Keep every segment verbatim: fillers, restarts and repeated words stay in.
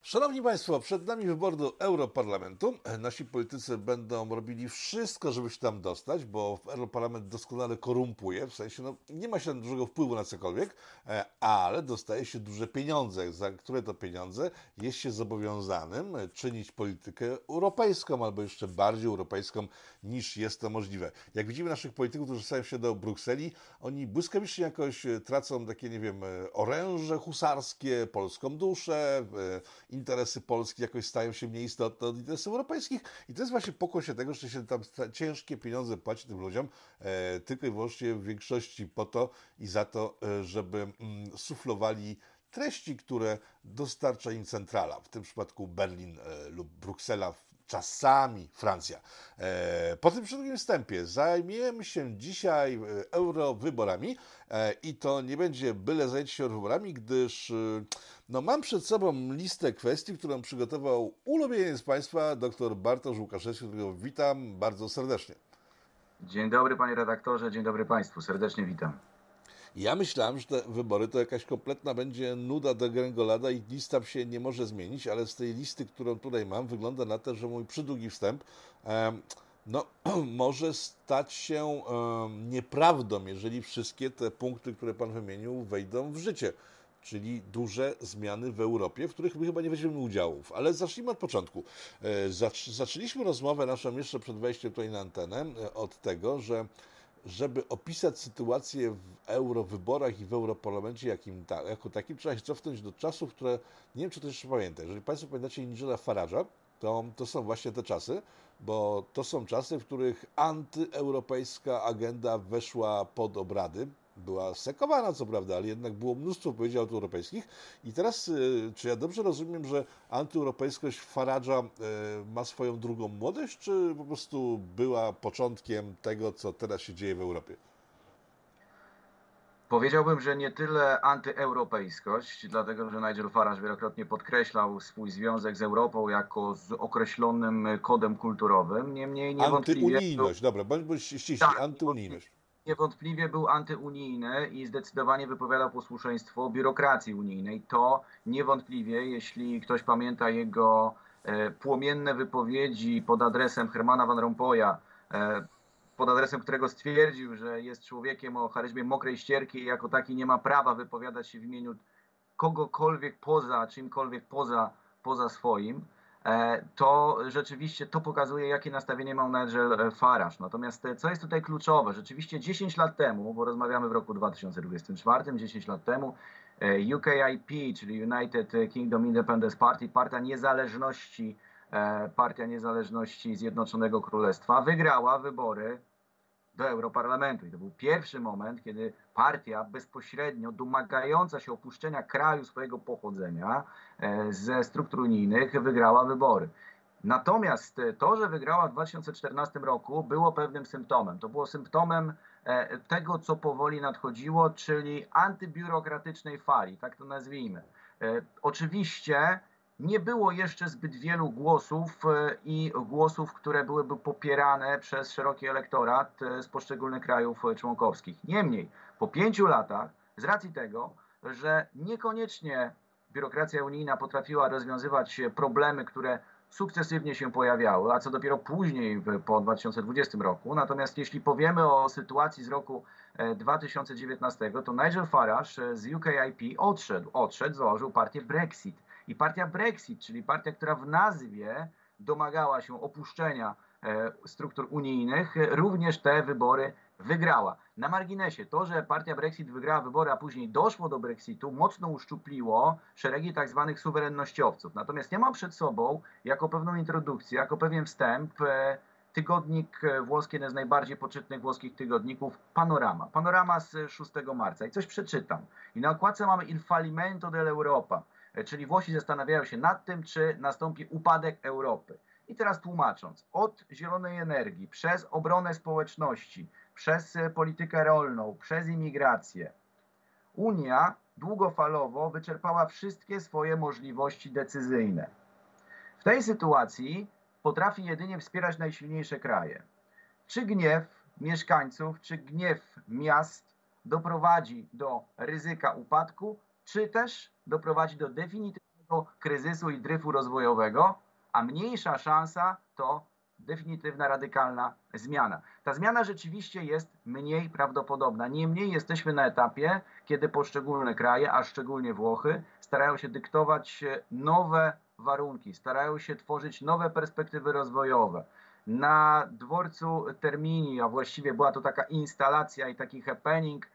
Szanowni Państwo, przed nami wybory do Europarlamentu. Nasi politycy będą robili wszystko, żeby się tam dostać, bo Europarlament doskonale korumpuje, w sensie no, nie ma się tam dużego wpływu na cokolwiek, e, ale dostaje się duże pieniądze, za które to pieniądze jest się zobowiązanym czynić politykę europejską, albo jeszcze bardziej europejską niż jest to możliwe. Jak widzimy naszych polityków, którzy stają się do Brukseli, oni błyskawicznie jakoś tracą takie, nie wiem, oręże husarskie, polską duszę, interesy Polski jakoś stają się mniej istotne od interesów europejskich i to jest właśnie pokłosie tego, że się tam ciężkie pieniądze płaci tym ludziom e, tylko i wyłącznie w większości po to i za to, e, żeby mm, suflowali treści, które dostarcza im centrala, w tym przypadku Berlin e, lub Bruksela, czasami Francja. E, po tym drugim wstępie zajmiemy się dzisiaj eurowyborami e, i to nie będzie byle zajęcie się eurowyborami, gdyż e, no, mam przed sobą listę kwestii, którą przygotował ulubieniec Państwa, dr Bartosz Łukaszewski, którego witam bardzo serdecznie. Dzień dobry panie redaktorze, dzień dobry państwu, serdecznie witam. Ja myślałem, że te wybory to jakaś kompletna będzie nuda degrengolada i lista się nie może zmienić, ale z tej listy, którą tutaj mam, wygląda na to, że mój przydługi wstęp um, no, może stać się um, nieprawdą, jeżeli wszystkie te punkty, które Pan wymienił, wejdą w życie. Czyli duże zmiany w Europie, w których my chyba nie weźmiemy udziałów. Ale zacznijmy od początku. Zaczęliśmy rozmowę naszą jeszcze przed wejściem tutaj na antenę od tego, że żeby opisać sytuację w eurowyborach i w Europarlamencie jakim ta, jako takim, trzeba się cofnąć do czasów, które, nie wiem, czy to jeszcze pamięta. Jeżeli Państwo pamiętacie Nigela Farage'a, to, to są właśnie te czasy, bo to są czasy, w których antyeuropejska agenda weszła pod obrady. Była sekowana, co prawda, ale jednak było mnóstwo wypowiedzi antyeuropejskich. I teraz, czy ja dobrze rozumiem, że antyeuropejskość Farage'a ma swoją drugą młodość, czy po prostu była początkiem tego, co teraz się dzieje w Europie? Powiedziałbym, że nie tyle antyeuropejskość, dlatego że Nigel Farage wielokrotnie podkreślał swój związek z Europą jako z określonym kodem kulturowym. Niemniej niewątpliwie... Antyunijność, dobra, bądź ściśli, tak, antyunijność. Niewątpliwie był antyunijny i zdecydowanie wypowiadał posłuszeństwo biurokracji unijnej. To niewątpliwie, jeśli ktoś pamięta jego e, płomienne wypowiedzi pod adresem Hermana Van Rompuya, e, pod adresem którego stwierdził, że jest człowiekiem o charyzmie mokrej ścierki i jako taki nie ma prawa wypowiadać się w imieniu kogokolwiek poza, czymkolwiek poza, poza swoim, to rzeczywiście to pokazuje, jakie nastawienie ma Nigel Farage. Natomiast co jest tutaj kluczowe? Rzeczywiście dziesięć lat temu, bo rozmawiamy w roku dwa tysiące dwudziestym czwartym, dziesięć lat temu, U K I P, czyli United Kingdom Independence Party, Partia Niezależności, Partia Niezależności Zjednoczonego Królestwa, wygrała wybory do Europarlamentu. I to był pierwszy moment, kiedy partia bezpośrednio domagająca się opuszczenia kraju swojego pochodzenia ze struktur unijnych wygrała wybory. Natomiast to, że wygrała w dwa tysiące czternastym roku, było pewnym symptomem. To było symptomem tego, co powoli nadchodziło, czyli antybiurokratycznej fali, tak to nazwijmy. Oczywiście nie było jeszcze zbyt wielu głosów i głosów, które byłyby popierane przez szeroki elektorat z poszczególnych krajów członkowskich. Niemniej, po pięciu latach, z racji tego, że niekoniecznie biurokracja unijna potrafiła rozwiązywać problemy, które sukcesywnie się pojawiały, a co dopiero później po dwa tysiące dwudziestym roku. Natomiast jeśli powiemy o sytuacji z roku dwa tysiące dziewiętnastego, to Nigel Farage z U K I P odszedł, odszedł, założył partię Brexit. I partia Brexit, czyli partia, która w nazwie domagała się opuszczenia e, struktur unijnych, również te wybory wygrała. Na marginesie, to, że partia Brexit wygrała wybory, a później doszło do Brexitu, mocno uszczupliło szeregi tak zwanych suwerennościowców. Natomiast ja mam przed sobą, jako pewną introdukcję, jako pewien wstęp, e, tygodnik włoski, jeden z najbardziej poczytnych włoskich tygodników, Panorama. Panorama z szóstego marca. I coś przeczytam. I na okładce mamy Il fallimento dell'Europa. Czyli Włosi zastanawiają się nad tym, czy nastąpi upadek Europy. I teraz tłumacząc, od zielonej energii, przez obronę społeczności, przez politykę rolną, przez imigrację, Unia długofalowo wyczerpała wszystkie swoje możliwości decyzyjne. W tej sytuacji potrafi jedynie wspierać najsilniejsze kraje. Czy gniew mieszkańców, czy gniew miast doprowadzi do ryzyka upadku, czy też doprowadzi do definitywnego tego kryzysu i dryfu rozwojowego, a mniejsza szansa to definitywna, radykalna zmiana. Ta zmiana rzeczywiście jest mniej prawdopodobna. Niemniej jesteśmy na etapie, kiedy poszczególne kraje, a szczególnie Włochy, starają się dyktować nowe warunki, starają się tworzyć nowe perspektywy rozwojowe. Na dworcu Termini, a właściwie była to taka instalacja i taki happening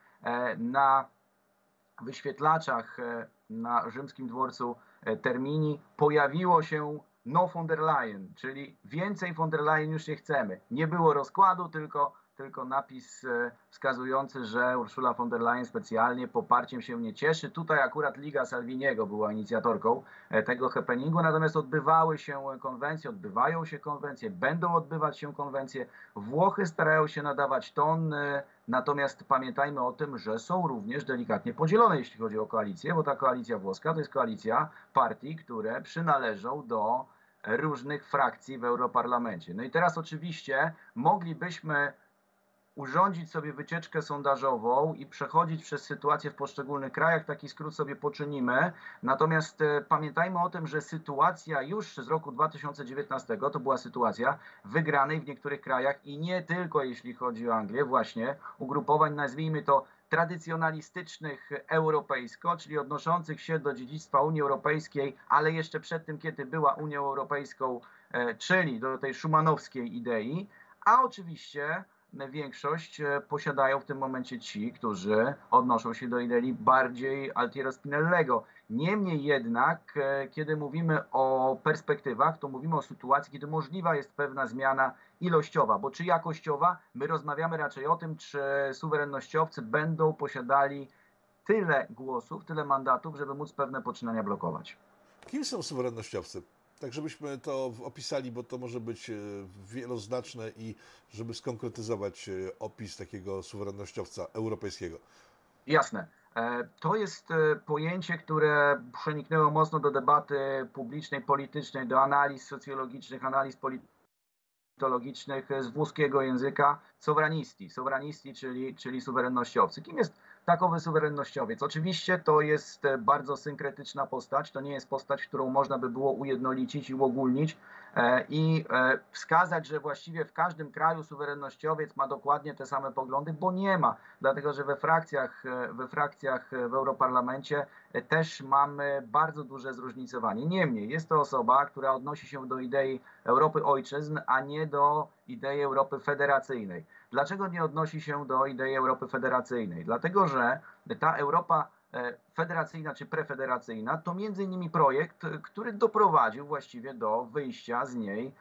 na wyświetlaczach na rzymskim dworcu Termini, pojawiło się no von der Leyen, czyli więcej von der Leyen już nie chcemy. Nie było rozkładu, tylko, tylko napis wskazujący, że Ursula von der Leyen specjalnie poparciem się nie cieszy. Tutaj akurat Liga Salviniego była inicjatorką tego happeningu, natomiast odbywały się konwencje, odbywają się konwencje, będą odbywać się konwencje. Włochy starają się nadawać ton, natomiast pamiętajmy o tym, że są również delikatnie podzielone, jeśli chodzi o koalicję, bo ta koalicja włoska to jest koalicja partii, które przynależą do różnych frakcji w Europarlamencie. No i teraz oczywiście moglibyśmy urządzić sobie wycieczkę sondażową i przechodzić przez sytuację w poszczególnych krajach, taki skrót sobie poczynimy. Natomiast e, pamiętajmy o tym, że sytuacja już z roku dwa tysiące dziewiętnastego to była sytuacja wygranej w niektórych krajach i nie tylko jeśli chodzi o Anglię, właśnie ugrupowań, nazwijmy to tradycjonalistycznych europejsko, czyli odnoszących się do dziedzictwa Unii Europejskiej, ale jeszcze przed tym, kiedy była Unią Europejską, e, czyli do tej szumanowskiej idei, a oczywiście większość posiadają w tym momencie ci, którzy odnoszą się do idei bardziej Altiero Spinellego. Niemniej jednak, kiedy mówimy o perspektywach, to mówimy o sytuacji, kiedy możliwa jest pewna zmiana ilościowa, bo czy jakościowa? My rozmawiamy raczej o tym, czy suwerennościowcy będą posiadali tyle głosów, tyle mandatów, żeby móc pewne poczynania blokować. Kim są suwerennościowcy? Tak, żebyśmy to opisali, bo to może być wieloznaczne i żeby skonkretyzować opis takiego suwerennościowca europejskiego. Jasne. To jest pojęcie, które przeniknęło mocno do debaty publicznej, politycznej, do analiz socjologicznych, analiz politologicznych z włoskiego języka. Sovranisti, sovranisti, czyli, czyli suwerennościowcy. Kim jest takowy suwerennościowiec? Oczywiście to jest bardzo synkretyczna postać, to nie jest postać, którą można by było ujednolicić i uogólnić e, i e, wskazać, że właściwie w każdym kraju suwerennościowiec ma dokładnie te same poglądy, bo nie ma, dlatego że we frakcjach, we frakcjach w Europarlamencie też mamy bardzo duże zróżnicowanie. Niemniej jest to osoba, która odnosi się do idei Europy ojczyzn, a nie do idei Europy federacyjnej. Dlaczego nie odnosi się do idei Europy federacyjnej? Dlatego, że ta Europa federacyjna czy prefederacyjna to między innymi projekt, który doprowadził właściwie do wyjścia z niej,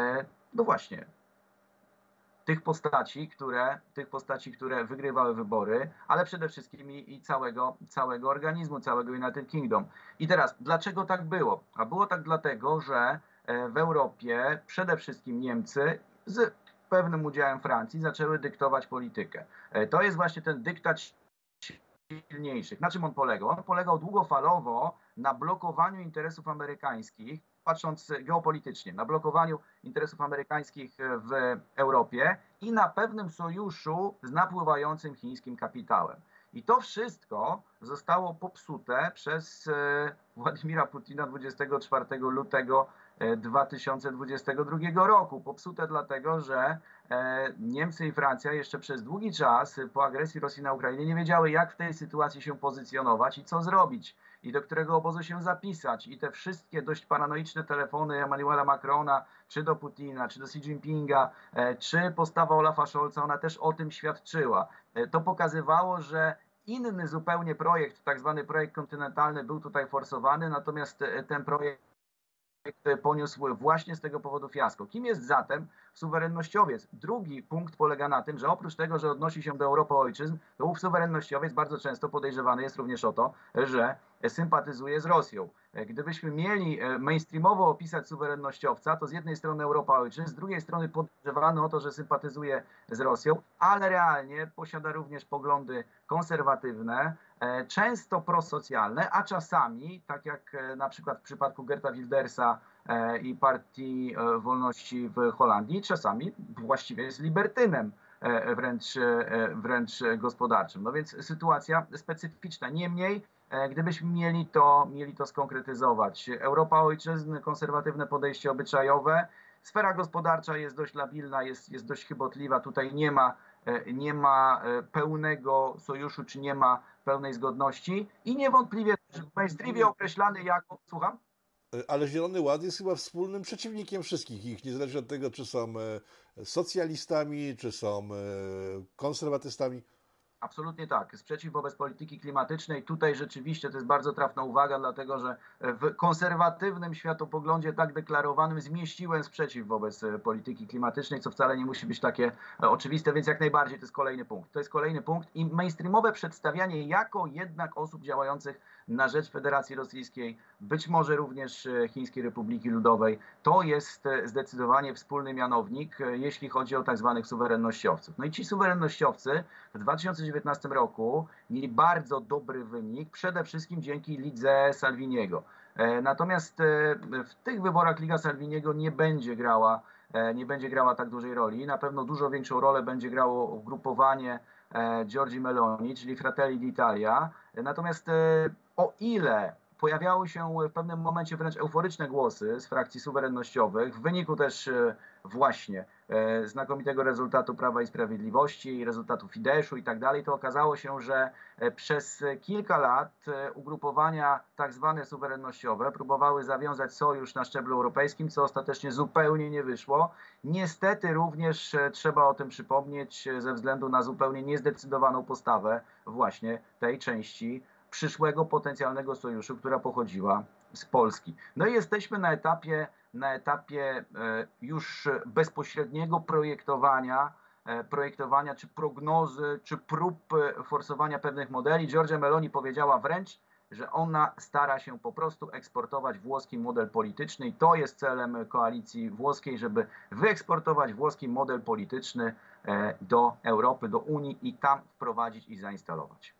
no właśnie, tych postaci, które, tych postaci, które wygrywały wybory, ale przede wszystkim i, i całego, całego organizmu, całego United Kingdom. I teraz, dlaczego tak było? A było tak dlatego, że w Europie przede wszystkim Niemcy z pewnym udziałem Francji zaczęły dyktować politykę. To jest właśnie ten dyktat silniejszych. Na czym on polegał? On polegał długofalowo na blokowaniu interesów amerykańskich, patrząc geopolitycznie, na blokowaniu interesów amerykańskich w Europie i na pewnym sojuszu z napływającym chińskim kapitałem. I to wszystko zostało popsute przez Władimira Putina dwudziestego czwartego lutego dwa tysiące dwudziestego drugiego roku. Popsute dlatego, że Niemcy i Francja jeszcze przez długi czas po agresji Rosji na Ukrainę nie wiedziały, jak w tej sytuacji się pozycjonować i co zrobić, i do którego obozu się zapisać. I te wszystkie dość paranoiczne telefony Emmanuela Macrona, czy do Putina, czy do Xi Jinpinga, czy postawa Olafa Scholza, ona też o tym świadczyła. To pokazywało, że inny zupełnie projekt, tak zwany projekt kontynentalny, był tutaj forsowany, natomiast ten projekt poniósł właśnie z tego powodu fiasko. Kim jest zatem suwerennościowiec? Drugi punkt polega na tym, że oprócz tego, że odnosi się do Europy ojczyzn, to ów suwerennościowiec bardzo często podejrzewany jest również o to, że sympatyzuje z Rosją. Gdybyśmy mieli mainstreamowo opisać suwerennościowca, to z jednej strony Europa ojczyzn, z drugiej strony podejrzewany o to, że sympatyzuje z Rosją, ale realnie posiada również poglądy konserwatywne, często prosocjalne, a czasami, tak jak na przykład w przypadku Geerta Wildersa i Partii Wolności w Holandii, czasami właściwie jest libertynem wręcz, wręcz gospodarczym. No więc sytuacja specyficzna. Niemniej gdybyśmy mieli to, mieli to skonkretyzować. Europa ojczyzny, konserwatywne podejście obyczajowe, sfera gospodarcza jest dość labilna, jest, jest dość chybotliwa, tutaj nie ma, nie ma pełnego sojuszu, czy nie ma pełnej zgodności i niewątpliwie w mainstreamie określany jako, słucham? Ale Zielony Ład jest chyba wspólnym przeciwnikiem wszystkich ich, niezależnie od tego, czy są socjalistami, czy są konserwatystami. Absolutnie tak. Sprzeciw wobec polityki klimatycznej. Tutaj rzeczywiście to jest bardzo trafna uwaga, dlatego że w konserwatywnym światopoglądzie tak deklarowanym zmieściłem sprzeciw wobec polityki klimatycznej, co wcale nie musi być takie oczywiste, więc jak najbardziej to jest kolejny punkt. To jest kolejny punkt i mainstreamowe przedstawianie jako jednak osób działających na rzecz Federacji Rosyjskiej, być może również Chińskiej Republiki Ludowej, to jest zdecydowanie wspólny mianownik, jeśli chodzi o tak zwanych suwerennościowców. No i ci suwerennościowcy w dwa tysiące dziewiętnastym roku mieli bardzo dobry wynik, przede wszystkim dzięki lidze Salviniego. Natomiast w tych wyborach Liga Salviniego nie będzie grała, nie będzie grała tak dużej roli. Na pewno dużo większą rolę będzie grało ugrupowanie Giorgi Meloni, czyli Fratelli d'Italia. Natomiast o ile pojawiały się w pewnym momencie wręcz euforyczne głosy z frakcji suwerennościowych, w wyniku też właśnie znakomitego rezultatu Prawa i Sprawiedliwości, rezultatu Fideszu i tak dalej, to okazało się, że przez kilka lat ugrupowania tak zwane suwerennościowe próbowały zawiązać sojusz na szczeblu europejskim, co ostatecznie zupełnie nie wyszło. Niestety również trzeba o tym przypomnieć ze względu na zupełnie niezdecydowaną postawę właśnie tej części przyszłego potencjalnego sojuszu, która pochodziła z Polski. No i jesteśmy na etapie, na etapie już bezpośredniego projektowania, projektowania czy prognozy, czy prób forsowania pewnych modeli. Giorgia Meloni powiedziała wręcz, że ona stara się po prostu eksportować włoski model polityczny i to jest celem koalicji włoskiej, żeby wyeksportować włoski model polityczny do Europy, do Unii i tam wprowadzić i zainstalować.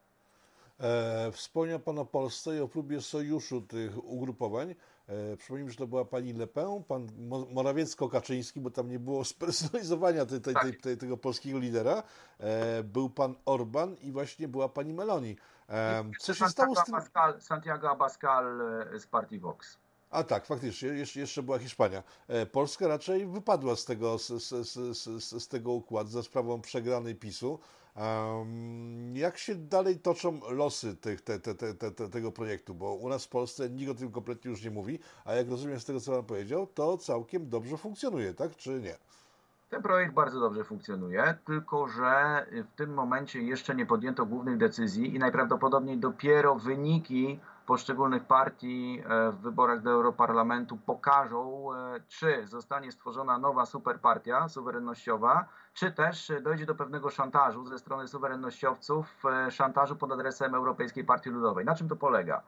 E, wspomniał Pan o Polsce i o próbie sojuszu tych ugrupowań. E, przypomnijmy, że to była pani Le Pen, pan Morawiecko-Kaczyński, bo tam nie było spersonalizowania tej, tej, tej, tej, tego polskiego lidera. E, był pan Orban i właśnie była pani Meloni. E, co się stało z tym? Abascal, Santiago Abascal z partii Vox. A tak, faktycznie, jeszcze, jeszcze była Hiszpania. E, Polska raczej wypadła z tego, z, z, z, z, z tego układu za sprawą przegranej PiSu. Um, jak się dalej toczą losy tych, te, te, te, te, tego projektu? Bo u nas w Polsce nikt o tym kompletnie już nie mówi, a jak rozumiem z tego, co Pan powiedział, to całkiem dobrze funkcjonuje, tak czy nie? Ten projekt bardzo dobrze funkcjonuje, tylko że w tym momencie jeszcze nie podjęto głównych decyzji i najprawdopodobniej dopiero wyniki poszczególnych partii w wyborach do Europarlamentu pokażą, czy zostanie stworzona nowa superpartia suwerennościowa, czy też dojdzie do pewnego szantażu ze strony suwerennościowców, szantażu pod adresem Europejskiej Partii Ludowej. Na czym to polega?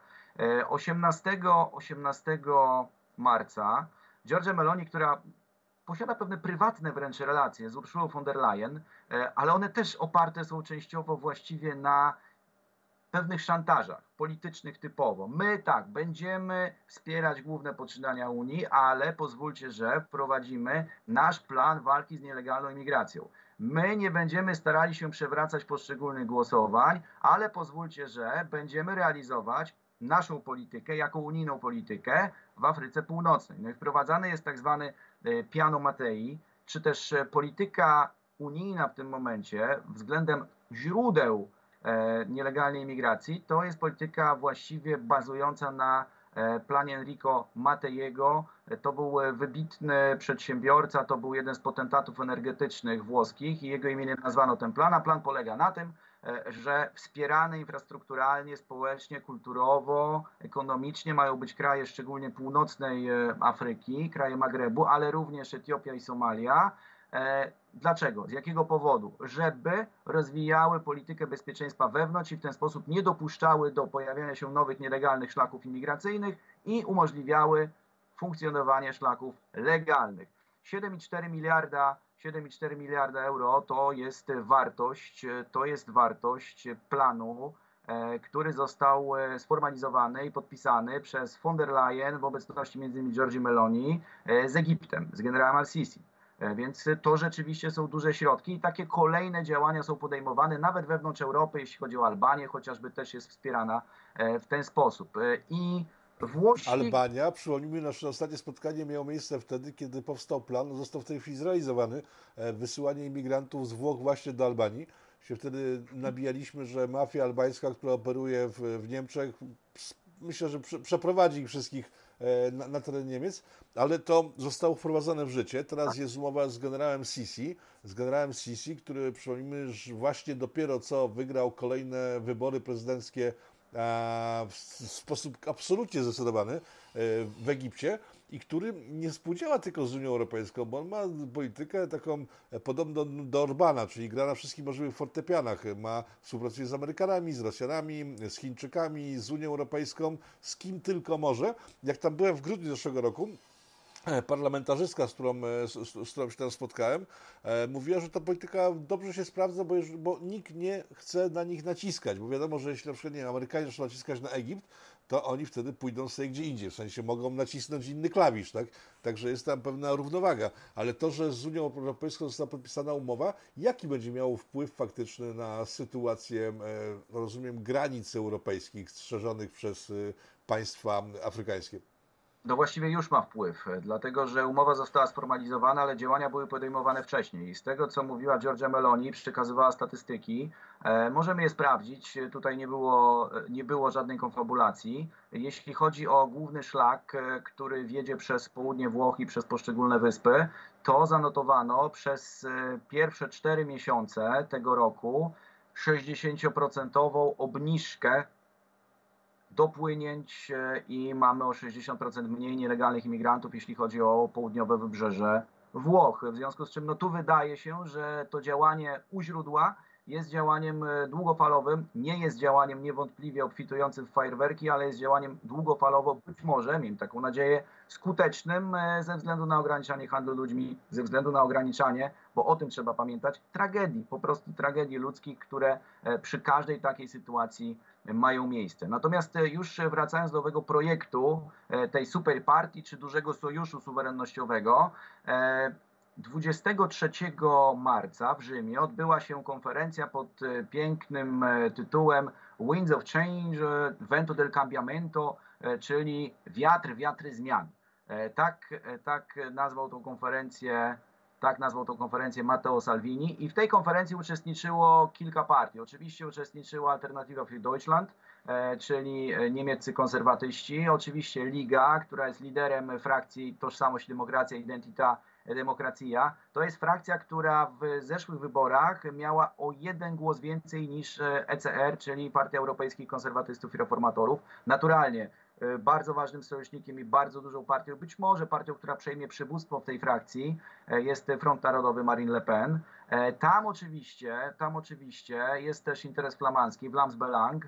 osiemnastego marca Giorgia Meloni, która posiada pewne prywatne wręcz relacje z Urszulą von der Leyen, ale one też oparte są częściowo właściwie na pewnych szantażach politycznych typowo. My tak, będziemy wspierać główne poczynania Unii, ale pozwólcie, że wprowadzimy nasz plan walki z nielegalną imigracją. My nie będziemy starali się przewracać poszczególnych głosowań, ale pozwólcie, że będziemy realizować naszą politykę jako unijną politykę w Afryce Północnej. No i wprowadzany jest tak zwany Piano Mattei, czy też polityka unijna w tym momencie względem źródeł nielegalnej imigracji, to jest polityka właściwie bazująca na planie Enrico Matteiego. To był wybitny przedsiębiorca, to był jeden z potentatów energetycznych włoskich i jego imieniem nazwano ten plan, a plan polega na tym, że wspierane infrastrukturalnie, społecznie, kulturowo, ekonomicznie mają być kraje szczególnie północnej Afryki, kraje Magrebu, ale również Etiopia i Somalia. Dlaczego? Z jakiego powodu? Żeby rozwijały politykę bezpieczeństwa wewnątrz i w ten sposób nie dopuszczały do pojawiania się nowych nielegalnych szlaków imigracyjnych i umożliwiały funkcjonowanie szlaków legalnych. siedem i cztery miliarda, siedem i cztery miliarda euro to jest wartość, to jest wartość planu, który został sformalizowany i podpisany przez von der Leyen w obecności między innymi Giorgi Meloni z Egiptem, z generałem al-Sisi. Więc to rzeczywiście są duże środki i takie kolejne działania są podejmowane nawet wewnątrz Europy, jeśli chodzi o Albanię, chociażby też jest wspierana w ten sposób. I Włosi... Albania, przypomnijmy, nasze ostatnie spotkanie miało miejsce wtedy, kiedy powstał plan, został w tej chwili zrealizowany, wysyłanie imigrantów z Włoch właśnie do Albanii. Się wtedy nabijaliśmy, że mafia albańska, która operuje w, w Niemczech, myślę, że prze, przeprowadzi ich wszystkich na, na teren Niemiec, ale to zostało wprowadzone w życie. Teraz jest umowa z generałem Sisi, z generałem Sisi, który, przypomnijmy, że właśnie dopiero co wygrał kolejne wybory prezydenckie w sposób absolutnie zdecydowany w Egipcie i który nie współdziała tylko z Unią Europejską, bo on ma politykę taką podobną do Orbana, czyli gra na wszystkich możliwych fortepianach. Ma, współpracuje z Amerykanami, z Rosjanami, z Chińczykami, z Unią Europejską, z kim tylko może. Jak tam byłem w grudniu zeszłego roku, parlamentarzystka, z którą, z, z którą się tam spotkałem, mówiła, że ta polityka dobrze się sprawdza, bo, już, bo nikt nie chce na nich naciskać, bo wiadomo, że jeśli na przykład nie wiem, Amerykanie zaczną naciskać na Egipt, to oni wtedy pójdą sobie gdzie indziej, w sensie mogą nacisnąć inny klawisz, tak? Także jest tam pewna równowaga, ale to, że z Unią Europejską została podpisana umowa, jaki będzie miało wpływ faktyczny na sytuację, rozumiem, granic europejskich strzeżonych przez państwa afrykańskie? No właściwie już ma wpływ, dlatego że umowa została sformalizowana, ale działania były podejmowane wcześniej. I z tego, co mówiła Giorgia Meloni, przekazywała statystyki, e, możemy je sprawdzić. Tutaj nie było, nie było żadnej konfabulacji. Jeśli chodzi o główny szlak, który wiedzie przez południe Włoch i przez poszczególne wyspy, to zanotowano przez pierwsze cztery miesiące tego roku sześćdziesięcioprocentową obniżkę dopłynięć i mamy o sześćdziesiąt procent mniej nielegalnych imigrantów, jeśli chodzi o południowe wybrzeże Włoch. W związku z czym no tu wydaje się, że to działanie u źródła jest działaniem długofalowym, nie jest działaniem niewątpliwie obfitującym w fajerwerki, ale jest działaniem długofalowo, być może, miejmy taką nadzieję, skutecznym ze względu na ograniczanie handlu ludźmi, ze względu na ograniczanie, bo o tym trzeba pamiętać, tragedii, po prostu tragedii ludzkich, które przy każdej takiej sytuacji mają miejsce. Natomiast już wracając do owego projektu, tej super partii czy dużego sojuszu suwerennościowego, dwudziestego trzeciego marca w Rzymie odbyła się konferencja pod pięknym tytułem Winds of Change, Vento del Cambiamento, czyli wiatr, wiatry zmian. Tak, tak nazwał tą konferencję Tak nazwał tą konferencję Matteo Salvini i w tej konferencji uczestniczyło kilka partii. Oczywiście uczestniczyła Alternativa für Deutschland, czyli niemieccy konserwatyści, oczywiście Liga, która jest liderem frakcji Tożsamość, Demokracja, Identita, Demokracja. To jest frakcja, która w zeszłych wyborach miała o jeden głos więcej niż E C R, czyli Partia Europejskich Konserwatystów i Reformatorów. Naturalnie bardzo ważnym sojusznikiem i bardzo dużą partią, być może partią, która przejmie przywództwo w tej frakcji, jest Front Narodowy Marine Le Pen. Tam oczywiście, tam oczywiście jest też interes flamandzki, Vlaams Belang,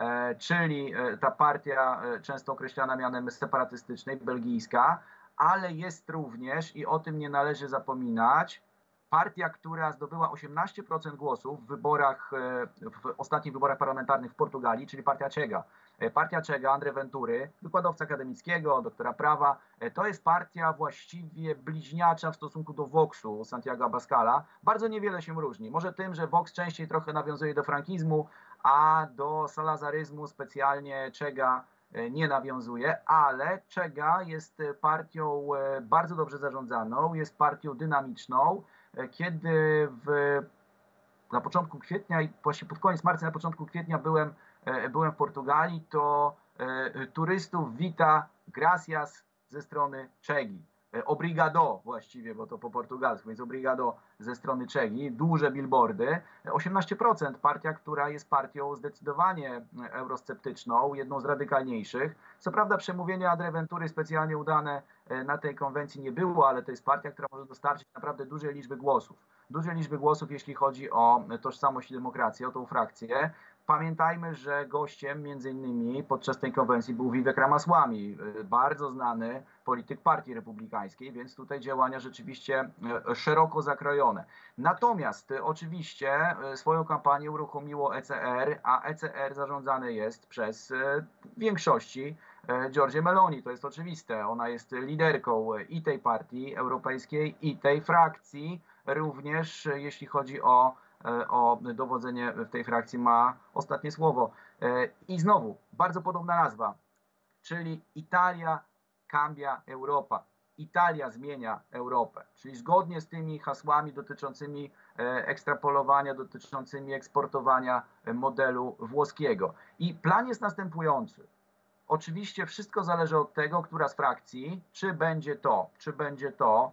czyli ta partia często określana mianem separatystycznej, belgijska, ale jest również, i o tym nie należy zapominać, partia, która zdobyła osiemnaście procent głosów w wyborach, w ostatnich wyborach parlamentarnych w Portugalii, czyli partia Chega. Partia Chega, André Ventury, wykładowca akademickiego, doktora prawa, to jest partia właściwie bliźniacza w stosunku do Voxu Santiago Abascala. Bardzo niewiele się różni. Może tym, że Vox częściej trochę nawiązuje do frankizmu, a do salazaryzmu specjalnie Chega nie nawiązuje, ale Chega jest partią bardzo dobrze zarządzaną, jest partią dynamiczną. Kiedy w, na początku kwietnia i właśnie pod koniec marca, na początku kwietnia byłem, byłem w Portugalii, to turystów wita gracias ze strony Chegi. Obrigado właściwie, bo to po portugalsku, więc obrigado ze strony Chegi, duże billboardy. osiemnaście procent, partia, która jest partią zdecydowanie eurosceptyczną, jedną z radykalniejszych. Co prawda przemówienie André Ventury specjalnie udane na tej konwencji nie było, ale to jest partia, która może dostarczyć naprawdę dużej liczby głosów. Dużej liczby głosów, jeśli chodzi o Tożsamość i Demokrację, o tą frakcję. Pamiętajmy, że gościem między innymi podczas tej konwencji był Vivek Ramaswamy, bardzo znany polityk Partii Republikańskiej, więc tutaj działania rzeczywiście szeroko zakrojone. Natomiast oczywiście swoją kampanię uruchomiło E C R, a E C R zarządzane jest przez w większości Giorgia Meloni, to jest oczywiste. Ona jest liderką i tej partii europejskiej, i tej frakcji. Również jeśli chodzi o, o dowodzenie w tej frakcji, ma ostatnie słowo. I znowu, bardzo podobna nazwa, czyli Italia cambia Europa. Italia zmienia Europę, czyli zgodnie z tymi hasłami dotyczącymi ekstrapolowania, dotyczącymi eksportowania modelu włoskiego. I plan jest następujący. Oczywiście wszystko zależy od tego, która z frakcji, czy będzie to, czy będzie to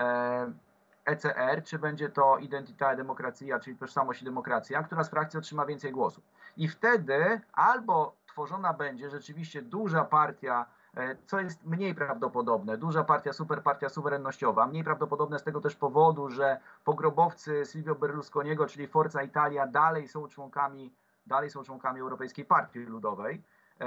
E C R, czy będzie to Identità e Democrazia, czyli Tożsamość i Demokracja, która z frakcji otrzyma więcej głosów. I wtedy albo tworzona będzie rzeczywiście duża partia, co jest mniej prawdopodobne, duża partia, superpartia suwerennościowa, mniej prawdopodobne z tego też powodu, że pogrobowcy Silvio Berlusconiego, czyli Forza Italia, dalej są członkami, dalej są członkami Europejskiej Partii Ludowej.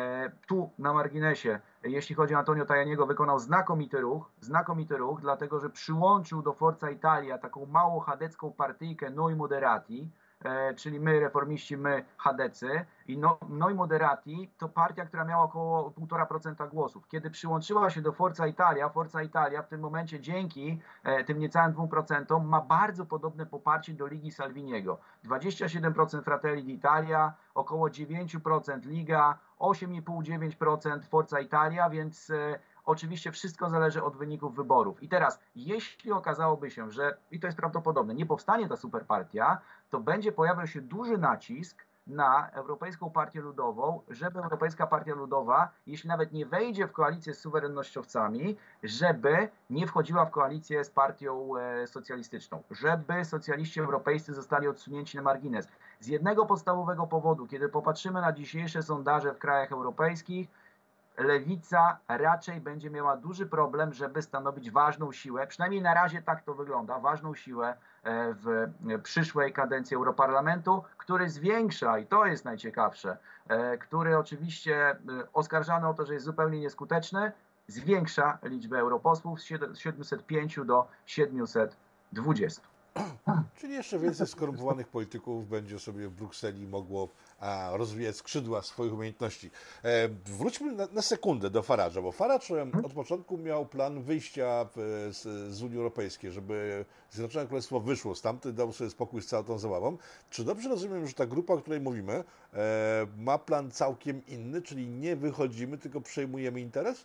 Tu na marginesie, jeśli chodzi o Antonio Tajaniego, wykonał znakomity ruch, znakomity ruch, dlatego że przyłączył do Forza Italia taką mało chadecką partyjkę Noi Moderati, czyli my reformiści, my chadecy. I no, Noi Moderati to partia, która miała około półtora procenta głosów. Kiedy przyłączyła się do Forza Italia, Forza Italia w tym momencie dzięki e, tym niecałym dwóm procentom ma bardzo podobne poparcie do Ligi Salviniego. dwadzieścia siedem procent Fratelli d'Italia, około dziewięć procent Liga, osiem i pół do dziewięciu procent Forza Italia, więc e, oczywiście wszystko zależy od wyników wyborów. I teraz, jeśli okazałoby się, że, i to jest prawdopodobne, nie powstanie ta superpartia, to będzie pojawiał się duży nacisk na Europejską Partię Ludową, żeby Europejska Partia Ludowa, jeśli nawet nie wejdzie w koalicję z suwerennościowcami, żeby nie wchodziła w koalicję z partią e, socjalistyczną, żeby socjaliści europejscy zostali odsunięci na margines. Z jednego podstawowego powodu, kiedy popatrzymy na dzisiejsze sondaże w krajach europejskich, Lewica raczej będzie miała duży problem, żeby stanowić ważną siłę, przynajmniej na razie tak to wygląda, ważną siłę w przyszłej kadencji Europarlamentu, który zwiększa, i to jest najciekawsze, który oczywiście oskarżany o to, że jest zupełnie nieskuteczny, zwiększa liczbę europosłów z siedmiuset pięciu do siedmiuset dwudziestu. Czyli jeszcze więcej skorumpowanych polityków będzie sobie w Brukseli mogło a, rozwijać skrzydła swoich umiejętności. E, wróćmy na, na sekundę do Farage'a, bo Farage e, od początku miał plan wyjścia e, z, z Unii Europejskiej, żeby Zjednoczone Królestwo wyszło stamtąd, dał sobie spokój z całą tą zabawą. Czy dobrze rozumiem, że ta grupa, o której mówimy, e, ma plan całkiem inny, czyli nie wychodzimy, tylko przejmujemy interes?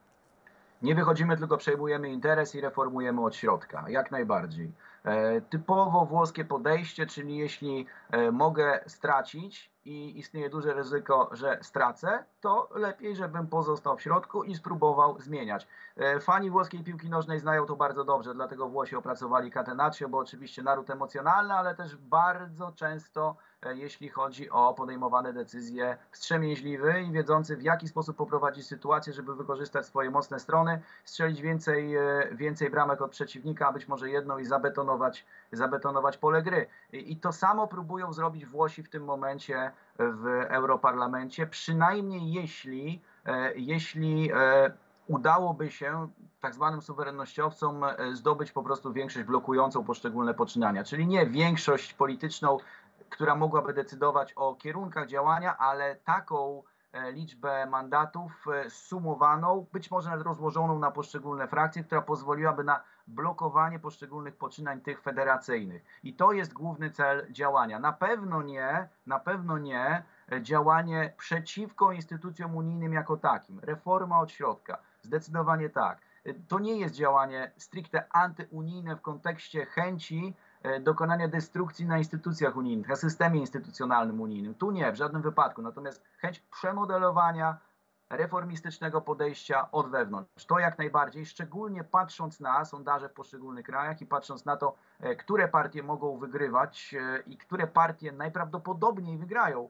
Nie wychodzimy, tylko przejmujemy interes i reformujemy od środka, jak najbardziej. E, typowo włoskie podejście, czyli jeśli e, mogę stracić i istnieje duże ryzyko, że stracę, to lepiej, żebym pozostał w środku i spróbował zmieniać. E, fani włoskiej piłki nożnej znają to bardzo dobrze, dlatego Włosi opracowali Catenaccio, bo oczywiście naród emocjonalny, ale też bardzo często, e, jeśli chodzi o podejmowane decyzje, wstrzemięźliwy i wiedzący, w jaki sposób poprowadzić sytuację, żeby wykorzystać swoje mocne strony, strzelić więcej, e, więcej bramek od przeciwnika, a być może jedną i zabetonować, zabetonować pole gry. I, I to samo próbują zrobić Włosi w tym momencie w Europarlamencie, przynajmniej jeśli, e, jeśli e, udałoby się tak zwanym suwerennościowcom zdobyć po prostu większość blokującą poszczególne poczynania, czyli nie większość polityczną, która mogłaby decydować o kierunkach działania, ale taką liczbę mandatów sumowaną, być może nawet rozłożoną na poszczególne frakcje, która pozwoliłaby na blokowanie poszczególnych poczynań tych federacyjnych. I to jest główny cel działania. Na pewno nie, na pewno nie działanie przeciwko instytucjom unijnym jako takim. Reforma od środka. Zdecydowanie tak. To nie jest działanie stricte antyunijne w kontekście chęci dokonania destrukcji na instytucjach unijnych, na systemie instytucjonalnym unijnym. Tu nie, w żadnym wypadku. Natomiast chęć przemodelowania reformistycznego podejścia od wewnątrz. To jak najbardziej, szczególnie patrząc na sondaże w poszczególnych krajach i patrząc na to, które partie mogą wygrywać i które partie najprawdopodobniej wygrają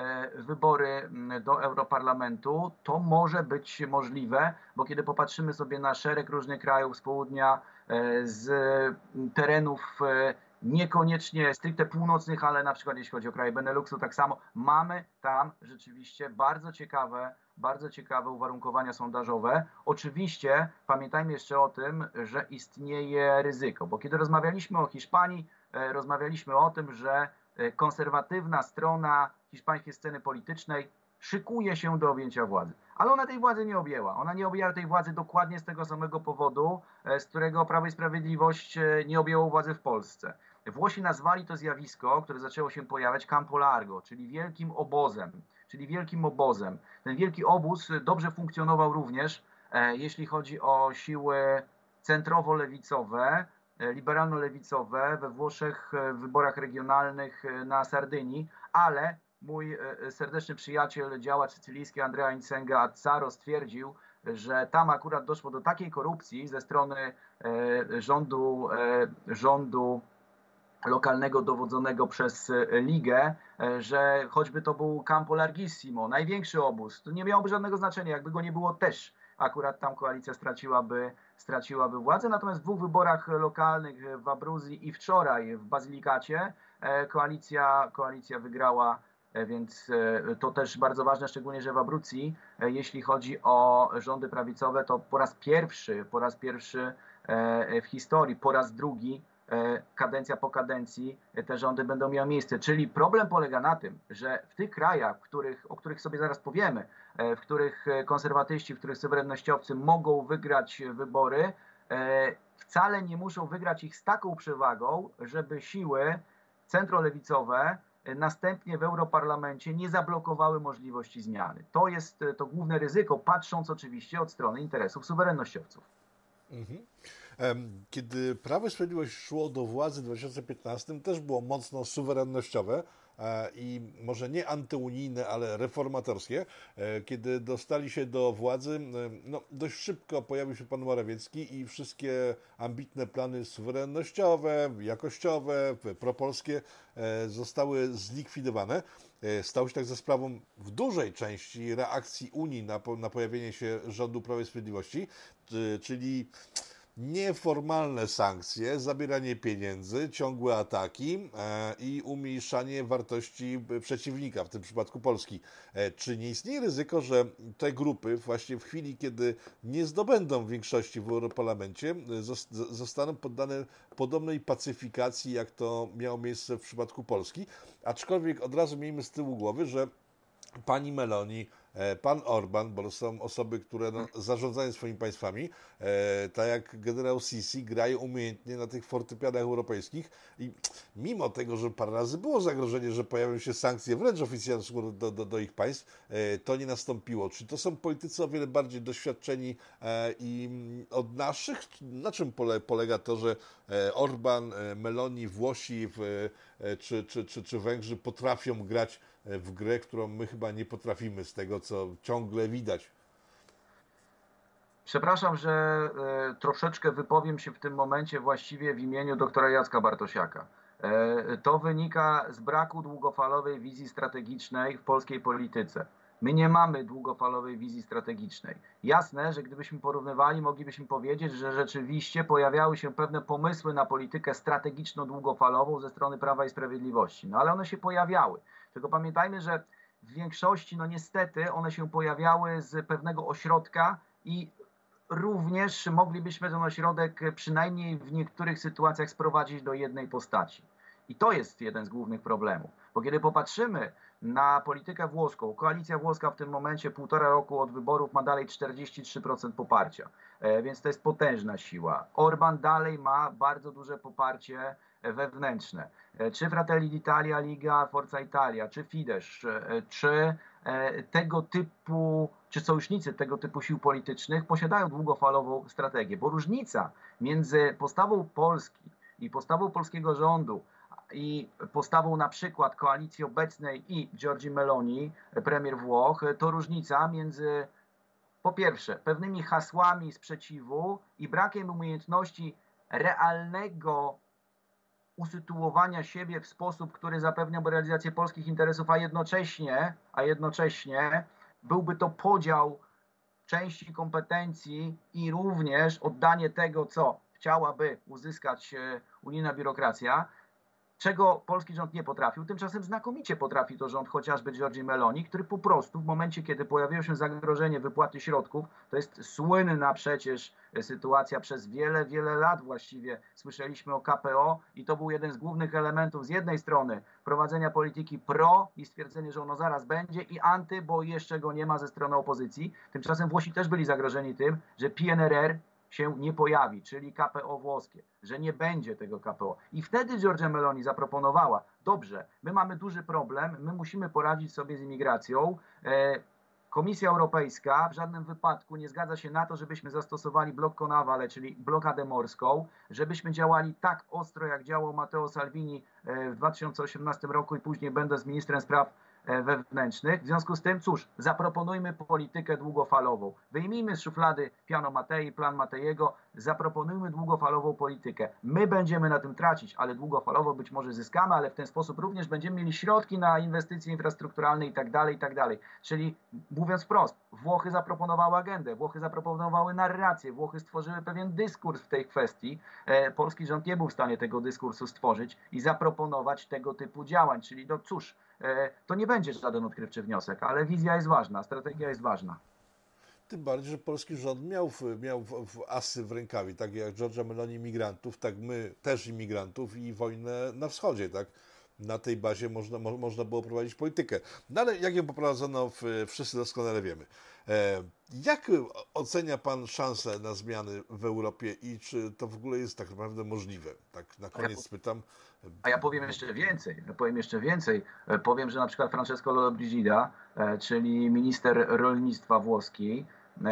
wybory do Europarlamentu, to może być możliwe, bo kiedy popatrzymy sobie na szereg różnych krajów z południa, z terenów niekoniecznie stricte północnych, ale na przykład jeśli chodzi o kraje Beneluxu, tak samo mamy tam rzeczywiście bardzo ciekawe, bardzo ciekawe uwarunkowania sondażowe. Oczywiście pamiętajmy jeszcze o tym, że istnieje ryzyko, bo kiedy rozmawialiśmy o Hiszpanii, rozmawialiśmy o tym, że konserwatywna strona hiszpańskiej sceny politycznej szykuje się do objęcia władzy. Ale ona tej władzy nie objęła. Ona nie objęła tej władzy dokładnie z tego samego powodu, z którego Prawo i Sprawiedliwość nie objęło władzy w Polsce. Włosi nazwali to zjawisko, które zaczęło się pojawiać, campo largo, czyli wielkim obozem, czyli wielkim obozem. Ten wielki obóz dobrze funkcjonował również, jeśli chodzi o siły centrowo-lewicowe, liberalno-lewicowe we Włoszech w wyborach regionalnych na Sardynii, ale mój serdeczny przyjaciel, działacz sycylijski Andrea Insenga Azzaro stwierdził, że tam akurat doszło do takiej korupcji ze strony rządu, rządu lokalnego dowodzonego przez Ligę, że choćby to był Campo Larghissimo, największy obóz, to nie miałoby żadnego znaczenia, jakby go nie było też. Akurat tam koalicja straciłaby, straciłaby władzę. Natomiast w dwóch wyborach lokalnych w Abruzji i wczoraj w Bazylikacie koalicja, koalicja wygrała, więc to też bardzo ważne, szczególnie, że w Abruzji, jeśli chodzi o rządy prawicowe, to po raz pierwszy, po raz pierwszy w historii, po raz drugi, kadencja po kadencji te rządy będą miały miejsce. Czyli problem polega na tym, że w tych krajach, w których, o których sobie zaraz powiemy, w których konserwatyści, w których suwerennościowcy mogą wygrać wybory, wcale nie muszą wygrać ich z taką przewagą, żeby siły centrolewicowe następnie w Europarlamencie nie zablokowały możliwości zmiany. To jest to główne ryzyko, patrząc oczywiście od strony interesów suwerennościowców. Mhm. Kiedy Prawo i Sprawiedliwość szło do władzy w dwa tysiące piętnastym, też było mocno suwerennościowe i może nie antyunijne, ale reformatorskie. Kiedy dostali się do władzy, no, dość szybko pojawił się pan Morawiecki i wszystkie ambitne plany suwerennościowe, jakościowe, propolskie zostały zlikwidowane. Stało się tak za sprawą w dużej części reakcji Unii na, na pojawienie się rządu Prawa i Sprawiedliwości, czyli nieformalne sankcje, zabieranie pieniędzy, ciągłe ataki e, i umniejszanie wartości przeciwnika, w tym przypadku Polski. E, czy nie istnieje ryzyko, że te grupy właśnie w chwili, kiedy nie zdobędą większości w Europarlamencie, zostaną poddane podobnej pacyfikacji, jak to miało miejsce w przypadku Polski? Aczkolwiek od razu miejmy z tyłu głowy, że pani Meloni, pan Orban, bo to są osoby, które no, zarządzają swoimi państwami, e, tak jak generał Sisi, grają umiejętnie na tych fortepianach europejskich i mimo tego, że parę razy było zagrożenie, że pojawią się sankcje wręcz oficjalne do, do, do ich państw, e, to nie nastąpiło. Czyli to są politycy o wiele bardziej doświadczeni e, i od naszych? Na czym pole, polega to, że e, Orban, e, Meloni, Włosi w, e, czy, czy, czy, czy Węgrzy potrafią grać w grę, którą my chyba nie potrafimy, z tego co ciągle widać? Przepraszam, że e, troszeczkę wypowiem się w tym momencie właściwie w imieniu doktora Jacka Bartosiaka. E, to wynika z braku długofalowej wizji strategicznej w polskiej polityce. My nie mamy długofalowej wizji strategicznej. Jasne, że gdybyśmy porównywali, moglibyśmy powiedzieć, że rzeczywiście pojawiały się pewne pomysły na politykę strategiczno-długofalową ze strony Prawa i Sprawiedliwości. No ale one się pojawiały. Tylko pamiętajmy, że w większości, no niestety, one się pojawiały z pewnego ośrodka i również moglibyśmy ten ośrodek przynajmniej w niektórych sytuacjach sprowadzić do jednej postaci. I to jest jeden z głównych problemów. Bo kiedy popatrzymy na politykę włoską, koalicja włoska w tym momencie, półtora roku od wyborów, ma dalej czterdzieści trzy procent poparcia. E, więc to jest potężna siła. Orban dalej ma bardzo duże poparcie wewnętrzne. E, czy Fratelli d'Italia, Liga, Forza Italia, czy Fidesz, e, czy e, tego typu, czy sojusznicy tego typu sił politycznych posiadają długofalową strategię. Bo różnica między postawą Polski i postawą polskiego rządu i postawą na przykład koalicji obecnej i Giorgi Meloni, premier Włoch, to różnica między po pierwsze pewnymi hasłami sprzeciwu i brakiem umiejętności realnego usytuowania siebie w sposób, który zapewniałby realizację polskich interesów, a jednocześnie, a jednocześnie byłby to podział części kompetencji i również oddanie tego, co chciałaby uzyskać unijna biurokracja. czego polski rząd nie potrafił. Tymczasem znakomicie potrafi to rząd chociażby Giorgi Meloni, który po prostu w momencie, kiedy pojawiło się zagrożenie wypłaty środków, to jest słynna przecież sytuacja, przez wiele, wiele lat właściwie słyszeliśmy o K P O i to był jeden z głównych elementów z jednej strony prowadzenia polityki pro i stwierdzenie, że ono zaraz będzie, i anty, bo jeszcze go nie ma ze strony opozycji. Tymczasem Włosi też byli zagrożeni tym, że P N R R się nie pojawi, czyli K P O włoskie, że nie będzie tego K P O. I wtedy Giorgia Meloni zaproponowała, dobrze, my mamy duży problem, my musimy poradzić sobie z imigracją. Komisja Europejska w żadnym wypadku nie zgadza się na to, żebyśmy zastosowali blokkę navale, czyli blokadę morską, żebyśmy działali tak ostro, jak działał Matteo Salvini w dwa tysiące osiemnastym roku i później będąc ministrem spraw wewnętrznych. W związku z tym, cóż, zaproponujmy politykę długofalową. Wyjmijmy z szuflady Piano Mattei, plan Matteiego, zaproponujmy długofalową politykę. My będziemy na tym tracić, ale długofalowo być może zyskamy, ale w ten sposób również będziemy mieli środki na inwestycje infrastrukturalne i tak dalej, i tak dalej. Czyli mówiąc wprost, Włochy zaproponowały agendę, Włochy zaproponowały narrację, Włochy stworzyły pewien dyskurs w tej kwestii. Polski rząd nie był w stanie tego dyskursu stworzyć i zaproponować tego typu działań. Czyli no cóż, to nie będzie żaden odkrywczy wniosek, ale wizja jest ważna, strategia jest ważna. Tym bardziej, że polski rząd miał, miał w, w asy w rękawie, tak jak Giorgia Meloni imigrantów, tak my też imigrantów i wojnę na wschodzie, tak? Na tej bazie można, mo, można było prowadzić politykę. No ale jak ją poprowadzono, w, wszyscy doskonale wiemy. E, jak ocenia pan szanse na zmiany w Europie i czy to w ogóle jest tak naprawdę możliwe? Tak na koniec spytam. A ja powiem jeszcze więcej. Ja powiem jeszcze więcej. Powiem, że na przykład Francesco Lollobrigida, czyli minister rolnictwa włoski,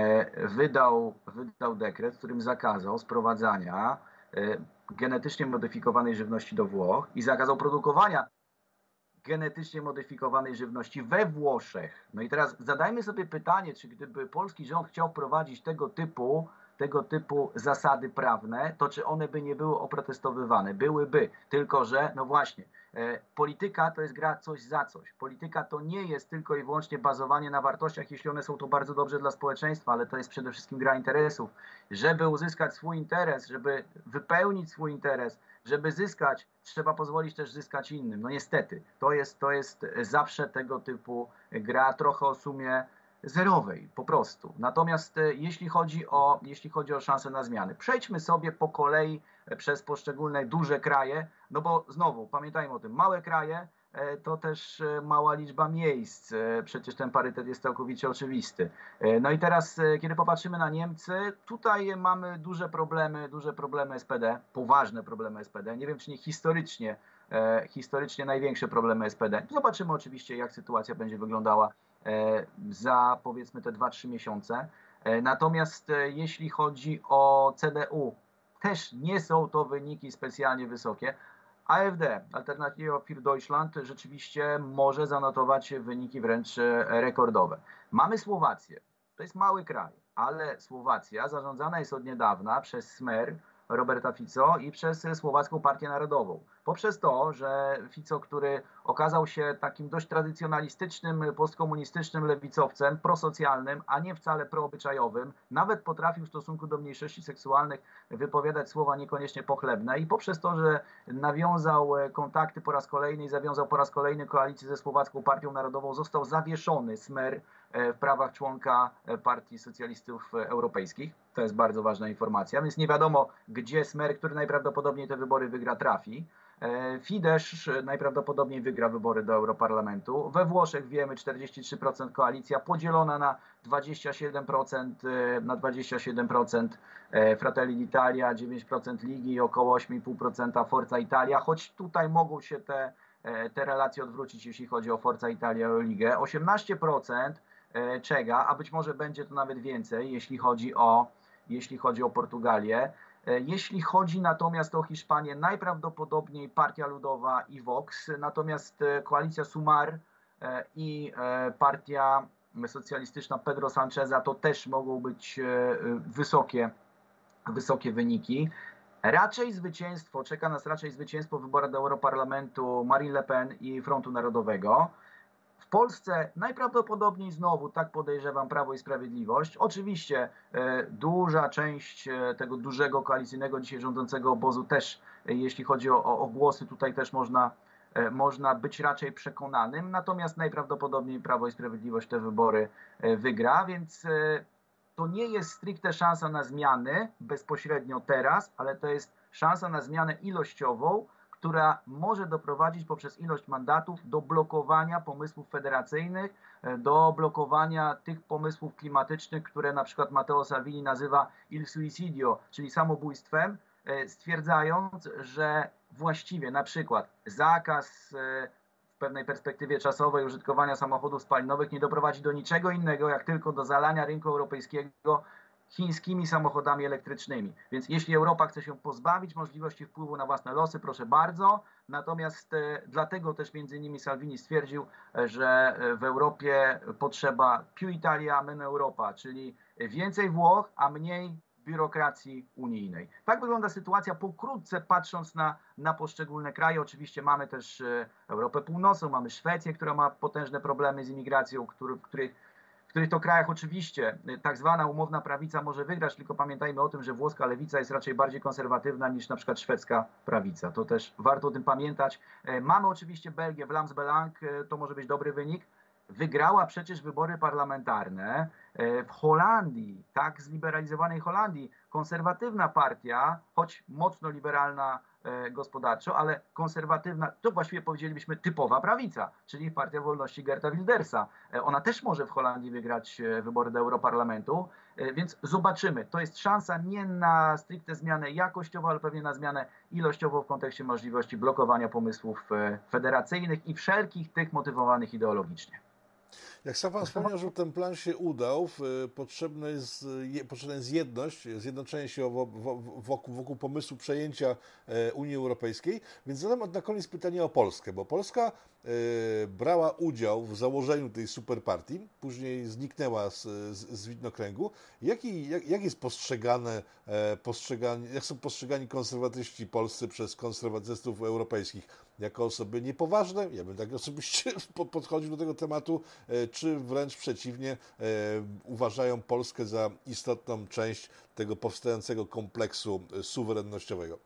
wydał, wydał dekret, w którym zakazał sprowadzania genetycznie modyfikowanej żywności do Włoch i zakazał produkowania genetycznie modyfikowanej żywności we Włoszech. No i teraz zadajmy sobie pytanie, czy gdyby polski rząd chciał wprowadzić tego typu tego typu zasady prawne, to czy one by nie były oprotestowywane? Byłyby, tylko że, no właśnie, e, polityka to jest gra coś za coś. Polityka to nie jest tylko i wyłącznie bazowanie na wartościach, jeśli one są to bardzo dobrze dla społeczeństwa, ale to jest przede wszystkim gra interesów. Żeby uzyskać swój interes, żeby wypełnić swój interes, żeby zyskać, trzeba pozwolić też zyskać innym. No niestety, to jest, to jest zawsze tego typu gra, trochę o sumie zerowej, po prostu. Natomiast jeśli chodzi o, jeśli chodzi o szanse na zmiany, przejdźmy sobie po kolei przez poszczególne duże kraje, no bo znowu, pamiętajmy o tym, małe kraje to też mała liczba miejsc, przecież ten parytet jest całkowicie oczywisty. No i teraz, kiedy popatrzymy na Niemcy, tutaj mamy duże problemy, duże problemy S P D, poważne problemy S P D, nie wiem czy nie historycznie, historycznie największe problemy S P D. Zobaczymy oczywiście, jak sytuacja będzie wyglądała za powiedzmy te dwa trzy miesiące. Natomiast jeśli chodzi o C D U, też nie są to wyniki specjalnie wysokie. A F D, Alternative für Deutschland, rzeczywiście może zanotować wyniki wręcz rekordowe. Mamy Słowację, to jest mały kraj, ale Słowacja zarządzana jest od niedawna przez Smer Roberta Fico i przez Słowacką Partię Narodową. Poprzez to, że Fico, który okazał się takim dość tradycjonalistycznym, postkomunistycznym lewicowcem, prosocjalnym, a nie wcale proobyczajowym, nawet potrafił w stosunku do mniejszości seksualnych wypowiadać słowa niekoniecznie pochlebne i poprzez to, że nawiązał kontakty po raz kolejny i zawiązał po raz kolejny koalicję ze Słowacką Partią Narodową, został zawieszony Smer w prawach członka Partii Socjalistów Europejskich. To jest bardzo ważna informacja, więc nie wiadomo, gdzie Smer, który najprawdopodobniej te wybory wygra, trafi. Fidesz najprawdopodobniej wygra wybory do Europarlamentu. We Włoszech wiemy czterdzieści trzy procent koalicja podzielona na dwadzieścia siedem procent, na dwadzieścia siedem procent Fratelli d'Italia, dziewięć procent Ligi i około osiem i pół procent Forza Italia, choć tutaj mogą się te, te relacje odwrócić, jeśli chodzi o Forza Italia i o Ligę. osiemnaście procent Czega, a być może będzie to nawet więcej, jeśli chodzi o, jeśli chodzi o Portugalię. Jeśli chodzi natomiast o Hiszpanię, najprawdopodobniej Partia Ludowa i Vox, natomiast koalicja Sumar i Partia Socjalistyczna Pedro Sancheza to też mogą być wysokie, wysokie wyniki. Raczej zwycięstwo, czeka nas raczej zwycięstwo w wyborach do Europarlamentu Marine Le Pen i Frontu Narodowego. W Polsce najprawdopodobniej znowu, tak podejrzewam, Prawo i Sprawiedliwość. Oczywiście e, duża część e, tego dużego koalicyjnego dzisiaj rządzącego obozu też, e, jeśli chodzi o, o, o głosy, tutaj też można, e, można być raczej przekonanym. Natomiast najprawdopodobniej Prawo i Sprawiedliwość te wybory e, wygra, więc e, to nie jest stricte szansa na zmiany bezpośrednio teraz, ale to jest szansa na zmianę ilościową, która może doprowadzić poprzez ilość mandatów do blokowania pomysłów federacyjnych, do blokowania tych pomysłów klimatycznych, które na przykład Matteo Salvini nazywa il suicidio, czyli samobójstwem, stwierdzając, że właściwie na przykład zakaz w pewnej perspektywie czasowej użytkowania samochodów spalinowych nie doprowadzi do niczego innego, jak tylko do zalania rynku europejskiego chińskimi samochodami elektrycznymi. Więc jeśli Europa chce się pozbawić możliwości wpływu na własne losy, proszę bardzo. Natomiast e, dlatego też między innymi Salvini stwierdził, że w Europie potrzeba più Italia, meno Europa, czyli więcej Włoch, a mniej biurokracji unijnej. Tak wygląda sytuacja pokrótce patrząc na, na poszczególne kraje. Oczywiście mamy też Europę Północną, mamy Szwecję, która ma potężne problemy z imigracją, który, w których w których to krajach oczywiście tak zwana umowna prawica może wygrać, tylko pamiętajmy o tym, że włoska lewica jest raczej bardziej konserwatywna niż na przykład szwedzka prawica. To też warto o tym pamiętać. Mamy oczywiście Belgię, Vlaams Belang, to może być dobry wynik. Wygrała przecież wybory parlamentarne w Holandii, tak zliberalizowanej Holandii. Konserwatywna partia, choć mocno liberalna gospodarczo, ale konserwatywna, to właściwie powiedzielibyśmy typowa prawica, czyli Partia Wolności Geerta Wildersa. Ona też może w Holandii wygrać wybory do Europarlamentu, więc zobaczymy. To jest szansa nie na stricte zmianę jakościową, ale pewnie na zmianę ilościową w kontekście możliwości blokowania pomysłów federacyjnych i wszelkich tych motywowanych ideologicznie. Jak sam Pan wspomniał, że ten plan się udał, potrzebna jest, potrzebna jest jedność, zjednoczenie się wokół, wokół pomysłu przejęcia Unii Europejskiej. Więc zadam na koniec pytanie o Polskę, bo Polska brała udział w założeniu tej superpartii, później zniknęła z, z, z widnokręgu. Jaki, jak, jak jest postrzegane, postrzegani, jak są postrzegani konserwatyści polscy przez konserwatystów europejskich? Jako osoby niepoważne? Ja bym tak osobiście podchodził do tego tematu, czy wręcz przeciwnie, uważają Polskę za istotną część tego powstającego kompleksu suwerennościowego?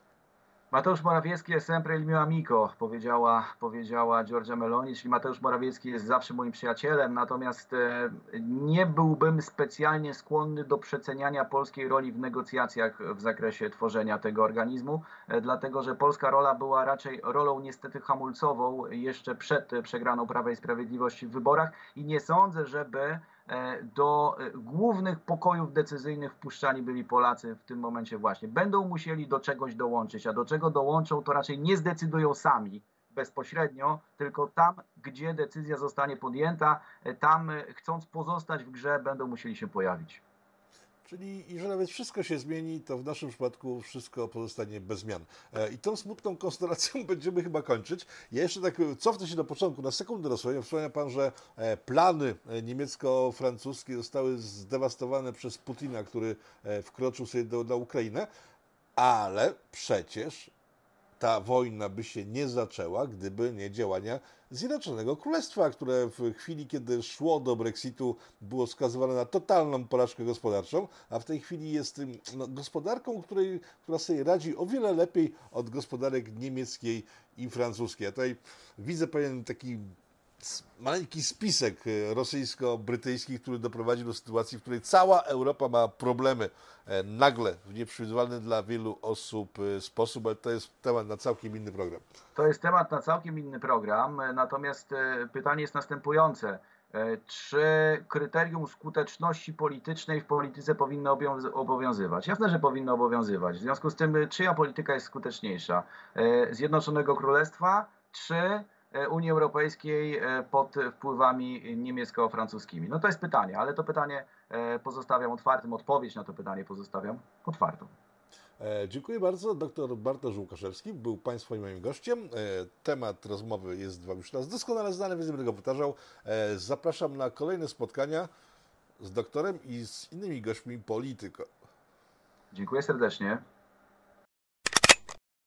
Mateusz Morawiecki jest sempre il mio amico, powiedziała, powiedziała Giorgia Meloni, czyli Mateusz Morawiecki jest zawsze moim przyjacielem, natomiast e, nie byłbym specjalnie skłonny do przeceniania polskiej roli w negocjacjach w zakresie tworzenia tego organizmu, e, dlatego że polska rola była raczej rolą niestety hamulcową jeszcze przed przegraną Prawa i Sprawiedliwości w wyborach i nie sądzę, żeby do głównych pokojów decyzyjnych wpuszczani byli Polacy w tym momencie właśnie. Będą musieli do czegoś dołączyć, a do czego dołączą, to raczej nie zdecydują sami bezpośrednio, tylko tam, gdzie decyzja zostanie podjęta, tam chcąc pozostać w grze, będą musieli się pojawić. Czyli że nawet wszystko się zmieni, to w naszym przypadku wszystko pozostanie bez zmian. I tą smutną konstelacją będziemy chyba kończyć. Ja jeszcze tak cofnę się do początku, na sekundę dosłownie. Wspomniał Pan, że plany niemiecko-francuskie zostały zdewastowane przez Putina, który wkroczył sobie do, na Ukrainę, ale przecież ta wojna by się nie zaczęła, gdyby nie działania Zjednoczonego Królestwa, które w chwili, kiedy szło do Brexitu, było skazywane na totalną porażkę gospodarczą, a w tej chwili jest no, gospodarką, której, która sobie radzi o wiele lepiej od gospodarek niemieckiej i francuskiej. Ja tutaj widzę pewien taki maleńki spisek rosyjsko-brytyjski, który doprowadzi do sytuacji, w której cała Europa ma problemy nagle w nieprzewidywalny dla wielu osób sposób, ale to jest temat na całkiem inny program. To jest temat na całkiem inny program, natomiast pytanie jest następujące. Czy kryterium skuteczności politycznej w polityce powinno obowiązywać? Jasne, że powinno obowiązywać. W związku z tym, czyja polityka jest skuteczniejsza? Zjednoczonego Królestwa czy Unii Europejskiej pod wpływami niemiecko-francuskimi? No to jest pytanie, ale to pytanie pozostawiam otwartym, odpowiedź na to pytanie pozostawiam otwartą. Dziękuję bardzo. Doktor Bartosz Łukaszewski był Państwa i moim gościem. Temat rozmowy jest Wam już teraz doskonale znany, więc nie będę go powtarzał. Zapraszam na kolejne spotkania z doktorem i z innymi gośćmi Polityko. Dziękuję serdecznie.